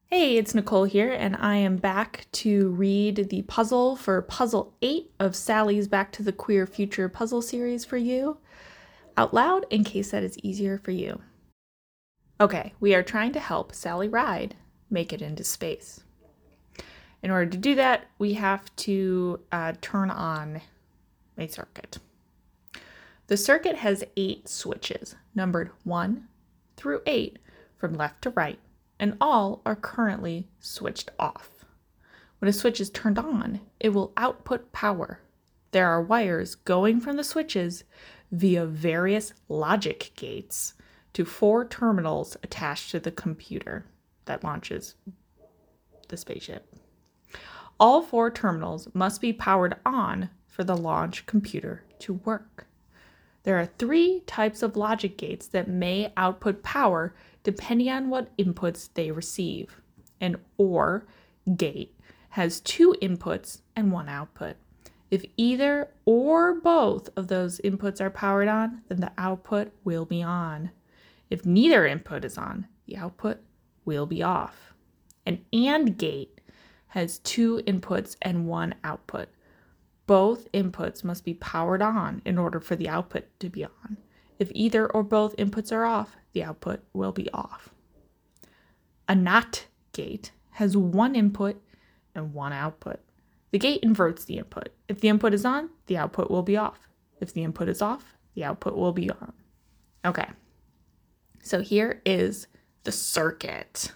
Hey, it's Nicole here, and I am back to read the puzzle for Puzzle 8 of Sally's Back to the Queer Future puzzle series for you out loud in case that is easier for you. Okay, we are trying to help Sally Ride make it into space. In order to do that, we have to turn on a circuit. The circuit has 8 switches, numbered 1 through 8 from left to right, and all are currently switched off. When a switch is turned on, it will output power. There are wires going from the switches via various logic gates to 4 terminals attached to the computer that launches the spaceship. All 4 terminals must be powered on for the launch computer to work. There are 3 types of logic gates that may output power depending on what inputs they receive. An OR gate has 2 inputs and 1 output. If either or both of those inputs are powered on, then the output will be on. If neither input is on, the output will be off. An AND gate has 2 inputs and 1 output. Both inputs must be powered on in order for the output to be on. If either or both inputs are off, the output will be off. A NOT gate has 1 input and 1 output. The gate inverts the input. If the input is on, the output will be off. If the input is off, the output will be on. Okay, so here is the circuit.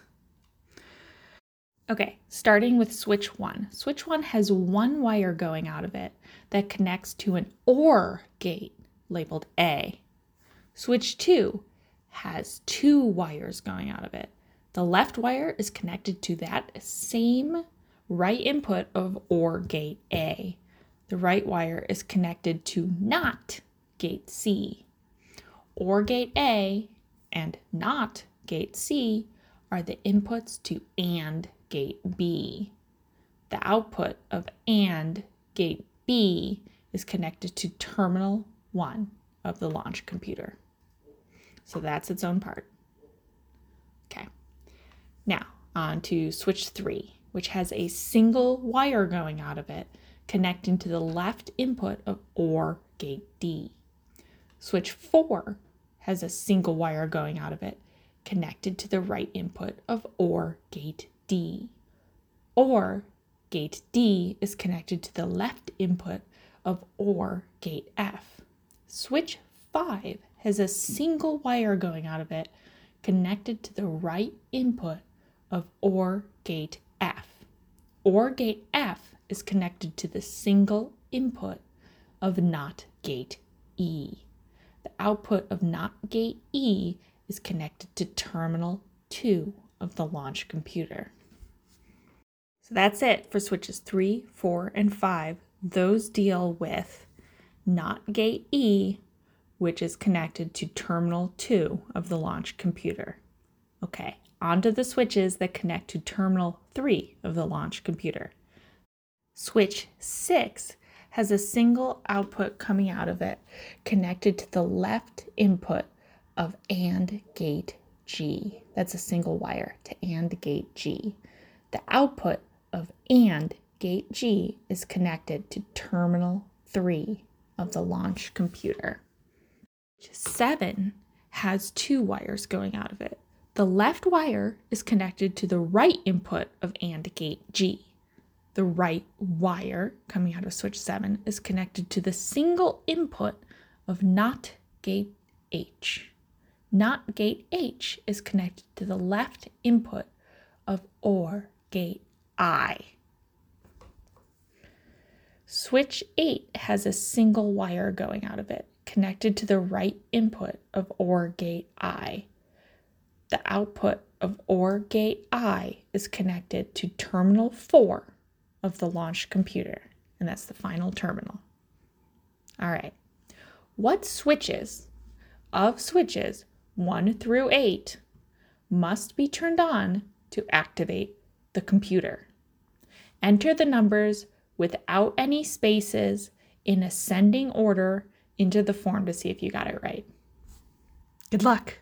Okay, starting with switch 1. Switch 1 has 1 wire going out of it that connects to an OR gate labeled A. Switch 2 has 2 wires going out of it. The left wire is connected to that same right input of OR gate A. The right wire is connected to NOT gate C. OR gate A and NOT gate C are the inputs to AND gate B. The output of AND gate B is connected to terminal 1 of the launch computer. So that's its own part. Okay. Now on to switch 3, which has a single wire going out of it connecting to the left input of OR gate D. Switch 4 has a single wire going out of it connected to the right input of OR gate D. OR gate D is connected to the left input of OR gate F. Switch 5 has a single wire going out of it connected to the right input of OR gate F. OR gate F is connected to the single input of NOT gate E. The output of NOT gate E is connected to terminal 2 of the launch computer. So that's it for switches 3, 4, and 5. Those deal with NOT gate E, which is connected to terminal 2 of the launch computer. Okay, on to the switches that connect to terminal 3 of the launch computer. Switch 6 has a single output coming out of it connected to the left input of AND gate G. That's a single wire to AND gate G. The output of AND gate G is connected to terminal 3 of the launch computer. 7 has 2 wires going out of it. The left wire is connected to the right input of AND gate G. The right wire coming out of switch 7 is connected to the single input of NOT gate H. NOT gate H is connected to the left input of OR gate I. Switch 8 has a single wire going out of it, connected to the right input of OR gate I. The output of OR gate I is connected to terminal 4 of the launch computer, and that's the final terminal. All right. What switches 1 through 8 must be turned on to activate the computer? Enter the numbers without any spaces in ascending order into the form to see if you got it right. Good luck.